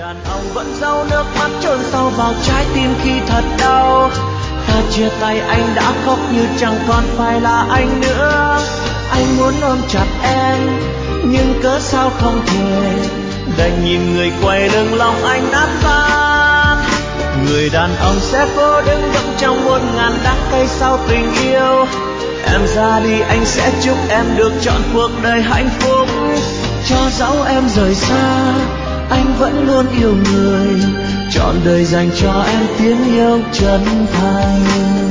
đàn ông vẫn giấu nước mắt chôn sâu vào trái tim khi thật đau. Ta chia tay anh đã khóc như chẳng còn phải là anh nữa. Anh muốn ôm chặt em nhưng cớ sao không thể, đành nhìn người quay lưng lòng anh nát tan. Người đàn ông sẽ cố đứng vững trong muôn ngàn đắng cay sau tình yêu. Em ra đi anh sẽ chúc em được trọn cuộc đời hạnh phúc. Cho dẫu em rời xa anh vẫn luôn yêu người, trọn đời dành cho em tiếng yêu chân thành.